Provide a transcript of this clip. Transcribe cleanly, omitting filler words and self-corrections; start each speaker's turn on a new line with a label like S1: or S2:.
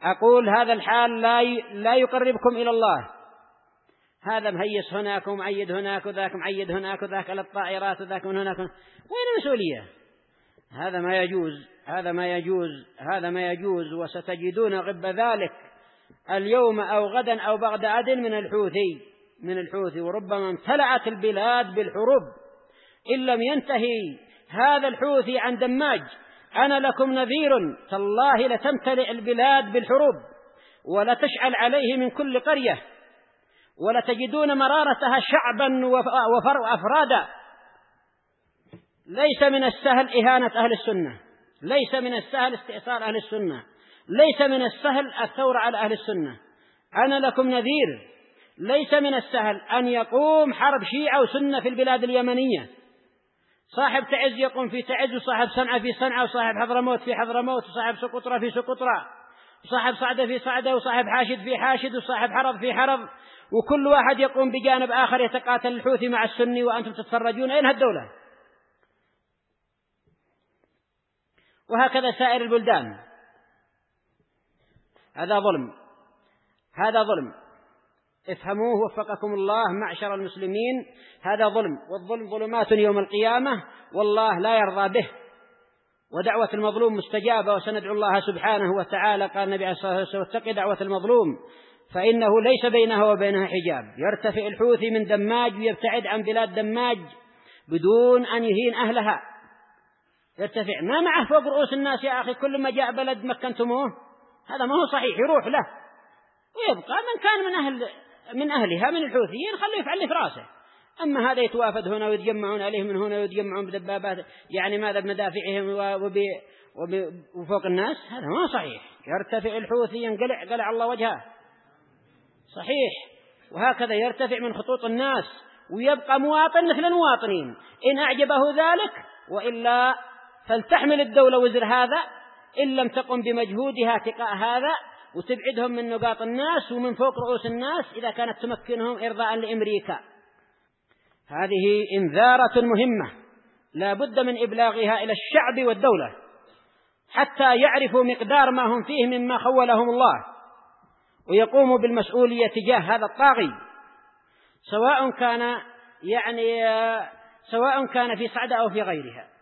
S1: أقول هذا الحال لا يقربكم إلى الله، هذا مهيس هناك ومعيد هناك وذاك معيد هناك وذاك على الطائرات وذاك من هناك، وين المسؤولية؟ هذا ما يجوز، هذا ما يجوز. وستجدون غب ذلك اليوم أو غدا أو بعد غد من الحوثي، وربما امتلأت البلاد بالحروب إن لم ينتهي هذا الحوثي عن دماج. أنا لكم نذير، تالله لتمتلئ البلاد بالحروب ولتشعل عليه من كل قرية، ولتجدون مرارتها شعبا وأفرادا. ليس من السهل إهانة أهل السنة، ليس من السهل استئصال أهل السنة، ليس من السهل الثورة على أهل السنة. أنا لكم نذير، ليس من السهل أن يقوم حرب شيعة وسنة في البلاد اليمنية، صاحب تعز يقوم في تعز، وصاحب صنعاء في صنعاء، وصاحب حضرموت في حضرموت، وصاحب سقطرى في سقطرى، وصاحب صعدة في صعدة، وصاحب حاشد في حاشد، وصاحب حرض في حرض، وكل واحد يقوم بجانب آخر يتقاتل الحوثي مع السني وأنتم تتفرجون. أين هالدولة؟ وهكذا سائر البلدان. هذا ظلم، افهموه وفقكم الله معشر المسلمين. هذا ظلم، والظلم ظلمات يوم القيامة والله لا يرضى به. ودعوة المظلوم مستجابة، وسندعو الله سبحانه وتعالى. قال النبي عليه الصلاة والسلام: واتق دعوة المظلوم فإنه ليس بينها وبينها حجاب. يرتفع الحوثي من دماج ويبتعد عن بلاد دماج بدون أن يهين أهلها. يرتفع، ما معه فوق رؤوس الناس يا أخي، كل ما جاء بلد مكنتموه، هذا ما هو صحيح. يروح له ويبقى من كان من أهلها من الحوثيين خليه يفعل في راسه. أما هذا يتوافد هنا ويتجمعون عليه من هنا ويتجمعون بدبابات، يعني ماذا بمدافعهم وفوق الناس، هذا ما صحيح. يرتفع الحوثي ينقلع الله وجهه، صحيح. وهكذا يرتفع من خطوط الناس ويبقى مواطن مثل المواطنين إن أعجبه ذلك، وإلا فلتحمل الدولة وزر هذا إن لم تقم بمجهودها تقاء هذا، وتبعدهم من نقاط الناس ومن فوق رؤوس الناس إذا كانت تمكنهم إرضاء لأمريكا. هذه إنذارة مهمة لا بد من إبلاغها إلى الشعب والدولة حتى يعرفوا مقدار ما هم فيه مما خولهم الله، ويقوموا بالمسؤولية تجاه هذا الطاغي، سواء كان في صعدة أو في غيرها.